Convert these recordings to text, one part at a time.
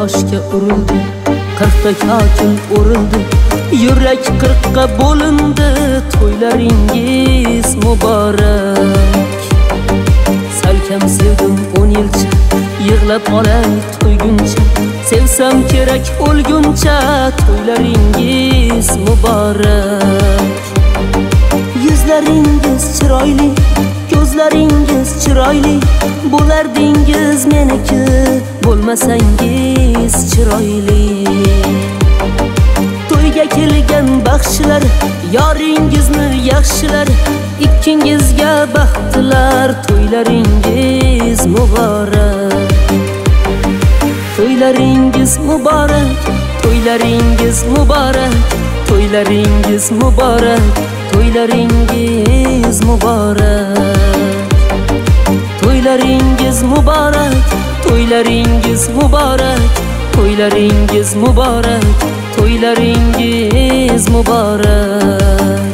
toshga urildi, 40 ta hokim o'rildi, yurak 40 ga bo'lindi. To'ylaringiz muborak. Salkam sevdim 10 yilcha, yig'lab olay to'yguncha, sevsam kerak o'lguncha. To'ylaringiz muborak. Yuzlaringiz chiroyli, ko'zlaringiz chiroyli, bo'lardingiz meniki, bo'lmasangiz chiroyli. To'yga kelgan baxshilar, yoringizni yaxshilar, ikkingizga baxtlar. To'ylaringiz muborak. To'ylaringiz muborak, to'ylaringiz muborak, to'ylaringiz muborak, to'ylaringiz muborak. To'ylaringiz muborak, to'ylaringiz muborak, to'ylaringiz muborak, to'ylaringiz muborak.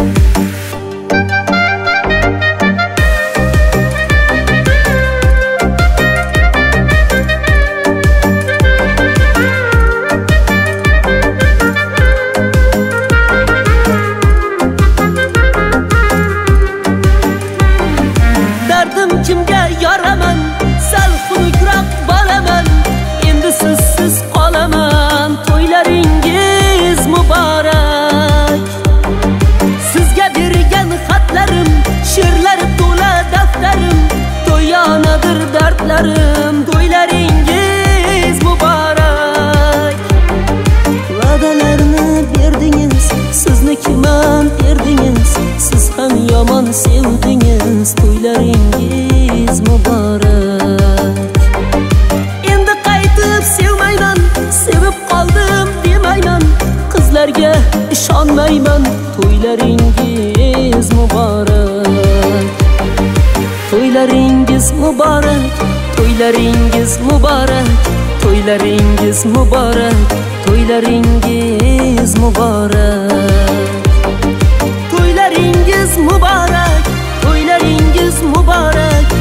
Kimga yoraman, sal xunukroq bolaman, endi sizsiz qolaman. To'ylaringiz muborak. Sizga bergan xatlarim, she'rlar to'la daftarim, to'yonadir dardlarim. To'ylaringiz muborak. Va'dalarni berdingiz, siznikiman erdingiz, siz ham yomon sevdingiz. To'ylaringiz muborak. Endi qaytib sevmayman, sevib qoldim demayman, qizlarga ishonmayman. To'ylaringiz muborak. To'ylaringiz muborak, to'ylaringiz muborak, to'ylaringiz muborak, to'ylaringiz muborak. To'ylaringiz muborak, to'ylaringiz muborak,